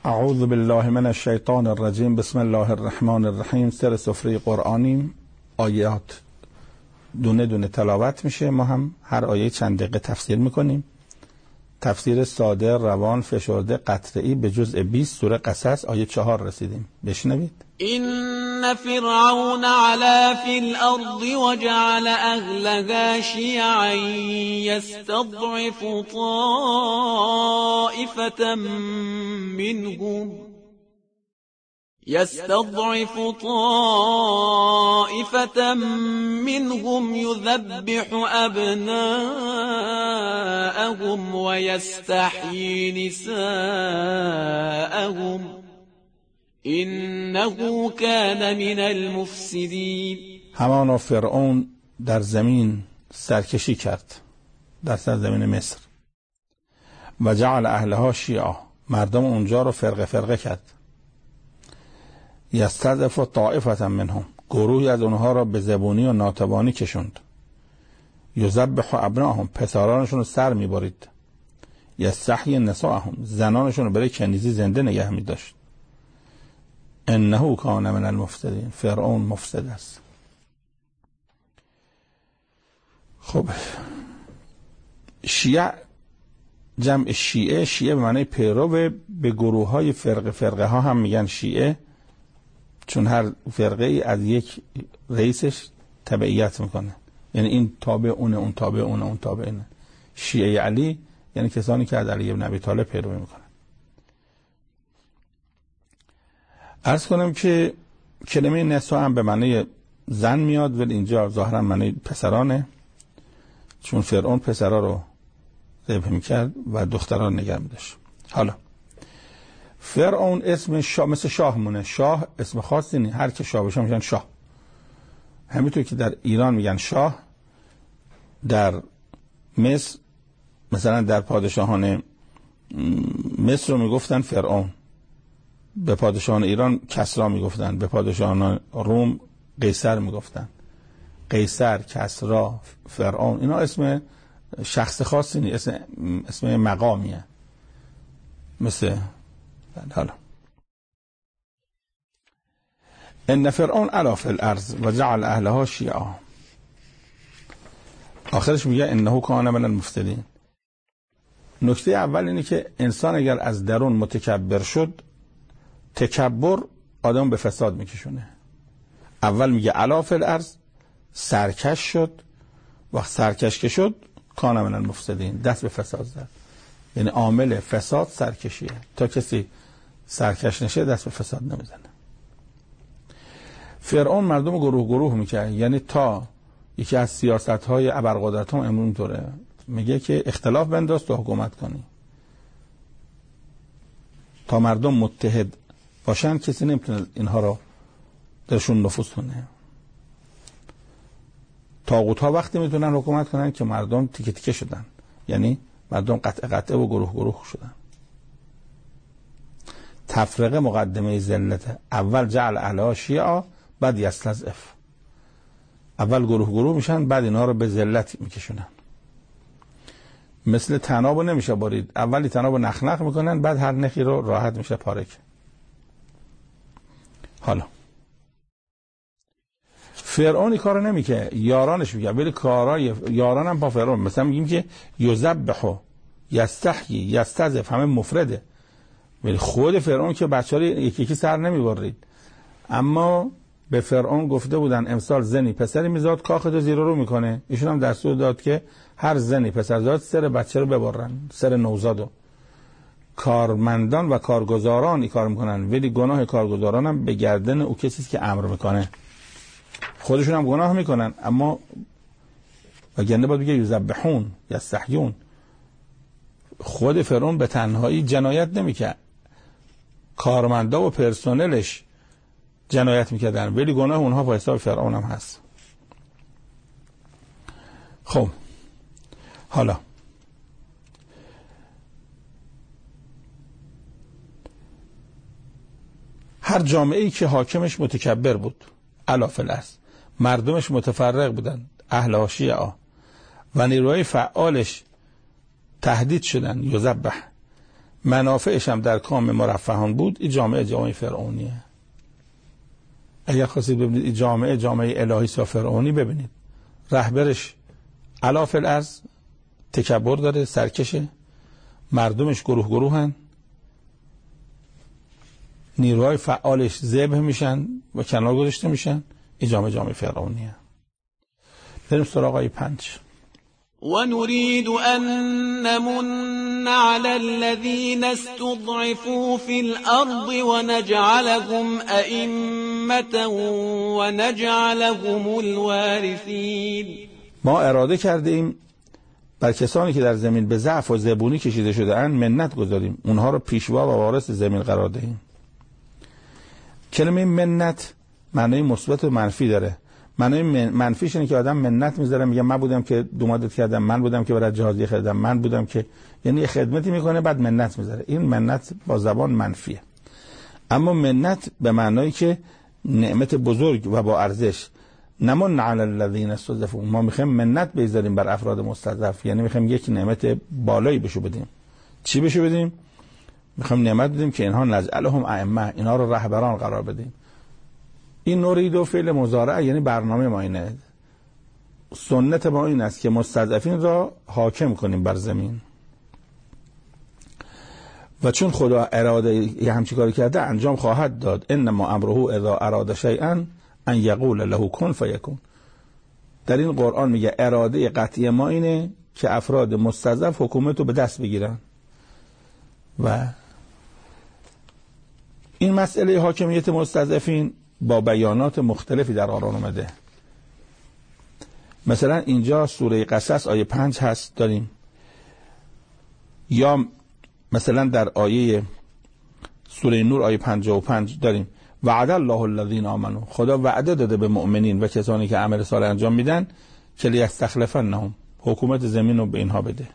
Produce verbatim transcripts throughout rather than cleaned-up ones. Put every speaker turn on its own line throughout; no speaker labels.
اعوذ بالله من الشیطان الرجیم. بسم الله الرحمن الرحیم. سر سفره قرآنیم. آیات دونه دونه تلاوت میشه. ما هم هر آیه چند دقیقه تفسیر میکنیم. تفسیر ساده، روان، فشرده، قطعی به جزء بیست سوره قصص آیه چهار رسیدیم. بشنوید.
إن فرعون علا في الأرض وجعل أهلها شيعا يستضعف طائفة منهم يستضعف طائفة منهم يذبح أبناءهم ويستحيي نساءهم إنه كان من المفسدين.
همانا فرعون در زمین سرکشی کرد، در سرزمین مصر، و جعل اهلها شیعا، مردم اونجا رو فرقه فرقه کرد. یستضعف طائفة منهم، گروهی از اونها را به زبونی و ناتوانی کشوند. یذبح ابناءهم، پسرانشون رو سر میبرید. یستحیی نساءهم، زنانشون رو برای کنیزی زنده نگه میداشت. انه کان من المفسدین، فرعون مفسد است. خب شیعه جمع شیعه، شیعه به معنی پیرو، به گروه های فرقه فرقه ها هم میگن شیعه، چون هر فرقه ای از یک رئیسش تبعیت میکنه. یعنی این تابع اونه، اون تابع اونه، اون تابع اینه. شیعه علی یعنی کسانی که از علی بن ابی طالب پیروی میکنن. عرض کنم که کلمه نساء هم به معنی زن میاد، ولی اینجا ظاهرا معنی پسرانه، چون فرعون پسرا رو ذبح میکرد و دختران نگه میداشت. حالا فرعون اسم شاه، مثل شاه مونه. شاه اسم خاصی نیست، هر که شاه بشه میگن شاه. همینطور که در ایران میگن شاه، در مصر مثلا در پادشاهان مصر رو میگفتن فرعون، به پادشاهان ایران کسرا میگفتن، به پادشاهان روم قیصر میگفتن. قیصر، کسرا، فرعون، اینا اسم شخص خاصی نیست، اسم اسم مقامیه. مثل حالا ان فرعون علا فی الارض و جعل اهلها شیعا، آخرش میگه انه کان من المفسدین. نکته اول اینه که انسان اگر از درون متکبر شد، تکبر آدم به فساد میکشونه. اول میگه علا فی الارض، سرکش شد. وقت سرکش که شد، کان من المفسدین، دست به فساد زد. یعنی عامل فساد سرکشیه. تا کسی سرکش نشه دست به فساد نمیزنه. فرعون مردم گروه گروه میکرد، یعنی تا یکی از سیاست های ابرقدرت هم امون طوره، میگه که اختلاف بنداز تو حکومت کنی. تا مردم متحد باشن کسی نمیتونه اینها رو درشون نفوذ کنه. طاغوت ها وقتی میتونن حکومت کنن که مردم تیکه تیکه شدن، یعنی مردم قطع قطعه و گروه گروه شدن. تفرقه مقدمه ذلت. اول جعل اهلها شیعا، بعد یستضعف. اول گروه گروه میشن، بعد اینها رو به ذلت میکشونن. مثل طنابو نمیشه برید، اولی طنابو نخ نخ میکنن، بعد هر نخی رو راحت میشه پارک. حالا فرعون این کارو نمیکنه، یارانش میگه، ولی کارای یاران هم با فرعون. مثلا میگیم که یذبح، یستحیی، یستضعف، همه مفرده، ولی خود فرعون که بچه‌ها یکی یکی سر نمیبرید. اما به فرعون گفته بودن امسال زنی پسری میزاد کاخدو زیر رو میکنه. ایشون هم دستور داد که هر زنی پسر زاد سر بچه رو ببرن، سر نوزادو. کارمندان و کارگزاران این کار میکنن، ولی گناه کارگزاران هم به گردن او کسی که امر میکنه. خودشون هم گناه میکنن، اما وگرنه باید بگه یذبحون، یستحیون. خود فرعون به تنهایی جنایت نمیکرد، کارمندا و پرسنلش جنایت میکردن، ولی گناه اونها با حساب فرعون هم هست. خب حالا هر جامعه ای که حاکمش متکبر بود، علا فی الارض، مردمش متفرق بودن، اهل شیعه، و نیروهای فعالش تهدید شدن، یذبح، منافعش هم در کام مرفهان بود، این جامعه جامعه فرعونیه. اگر خواستید ببینید این جامعه جامعه الهی یا فرعونی، ببینید رهبرش علا فی الارض تکبر داره، سرکشه، مردمش گروه گروهن، نیروهای فعالش ذبح میشن و کنار گذاشته میشن. این جامعه جامعه فرعونیه. بریم سراغ آیه پنج.
ونريد أن نمن على الذين استضعفوا في الأرض ونجعلهم أئمة ونجعلهم الوارثين.
ما اراده کردیم بر کسانی که در زمین به ضعف و زبونی کشیده شده اند منت گذاریم، اونها رو پیشوا و وارث زمین قرار دهیم. کلمه منت معنی مثبت و منفی داره. معنی منفیش اینه که آدم منت میذاره، میگه من بودم که دومادت کردم، من بودم که برای جهازی خریدم، من بودم که، یعنی یه خدمتی میکنه بعد منت میذاره. این منت با زبان منفیه. اما منت به معنایی که نعمت بزرگ و با ارزش. نمن علی الذین استضعفوا، ما میخوایم منت بذاریم بر افراد مستضعف، یعنی میخوایم یک نعمت بالایی بهشون بدیم. چی بهشون بدیم؟ میخوایم نعمت بدیم که اینها نجعلهم ائمه، اینها رو رهبران قرار بدیم. این نورید و فعل مضارع، یعنی برنامه ما اینه، سنت ما این است که مستضعفین را حاکم کنیم بر زمین. و چون خدا اراده یه همچی کاری کرده انجام خواهد داد. انما امره اذا اراد شیئا ان یقول له کن فیکون. در این قرآن میگه اراده قطعی ما اینه که افراد مستضعف حکومت رو به دست بگیرن. و این مسئله حاکمیت مستضعفین با بیانات مختلفی در قرآن اومده. مثلا اینجا سوره قصص آیه پنج هست داریم، یا مثلا در آیه سوره نور آیه پنجاه و پنج داریم وعد الله الذین آمنوا، خدا وعده داده به مؤمنین و کسانی که عمل صالح انجام میدن که لیستخلفنهم، حکومت زمین رو به اینها بده.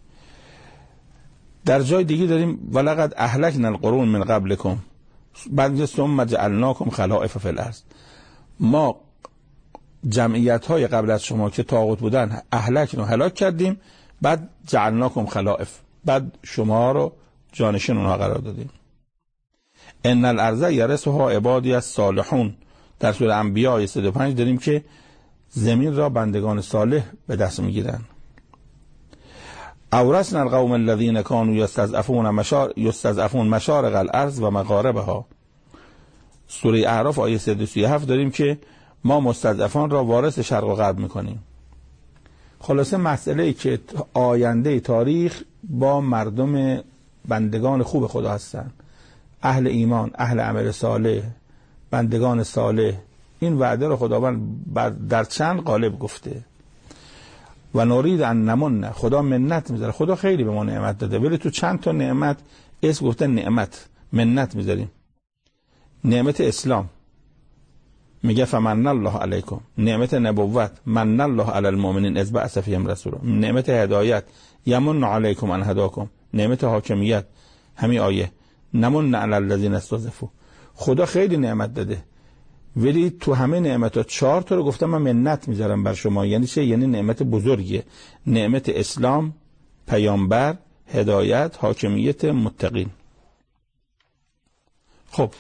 در جای دیگه داریم ولقد اهلکنا القرون من قبلکم بعد ثم جعلناکم خلائف فی الارض، ما جمعیت های قبل از شما که طاغوت بودن اهلکنا هلاک کردیم، بعد جعلناکم خلائف، بعد شما رو جانشین اونها قرار دادیم. ان الارض یرثها عبادی الصالحون، در سوره انبیاء آیه صد و پنج داریم که زمین را بندگان صالح به دست میگیرن. اورثنا القوم الذين كانوا يستضعفون مشار يستضعفون مشارق الارض و مغاربها، سوره اعراف آیه صد و سی و هفت داریم که ما مستضعفان را وارث شرق و غرب میکنیم. خلاصه مسئله ای که آینده تاریخ با مردم بندگان خوب خدا هستند، اهل ایمان، اهل عمل صالح، بندگان صالح، این وعده رو خداوند در چند قالب گفته. و نورید ان نمن، خدا منت میذاره، خدا خیلی به ما نعمت داده ولی تو چند تا نعمت اسم گفته نعمت، منت میذاریم. نعمت اسلام میگه فمن الله علیکم، نعمت نبوت من الله علی المؤمنین اذ بعث فیهم رسولا، نعمت هدایت یمن علیکم ان هداکم، نعمت حاکمیت همین آیه نمن علی الذین استضعفوا. خدا خیلی نعمت داده ولی تو همه نعمت‌ها چهار تا رو گفتم من منت میذارم بر شما. یعنی چه؟ یعنی نعمت بزرگیه، نعمت اسلام، پیامبر، هدایت، حاکمیت، متقین. خب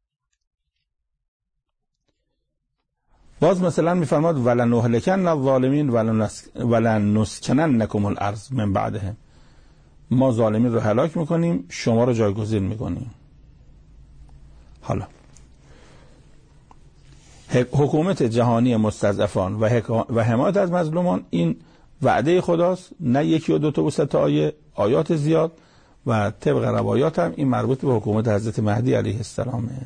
باز مثلا میفرماد ولنهلکن الظالمین ولنسکننکم الارض من بعدهم، ما ظالمین رو هلاک میکنیم شما رو جایگزین میکنیم. حالا حکومت جهانی مستضعفان و حمایت از مظلومان این وعده خداست، نه یکی و دو تا و سه تا آیه، آیات زیاد و طبق روایات هم این مربوط به حکومت حضرت مهدی علیه السلامه.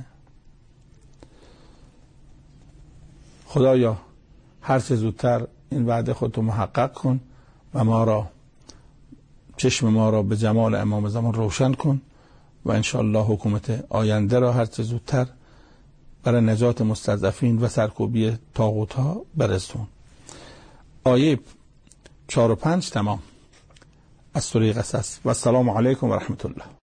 خدایا هر چه زودتر این وعده خودتو محقق کن و ما را، چشم ما را به جمال امام زمان روشن کن و انشاءالله حکومت آینده را هر چه زودتر برای نجات مستضعفین و سرکوبی طاغوت‌ها برسون. آیه چهار و پنج تمام از سوره قصص. و السلام علیکم و رحمت الله.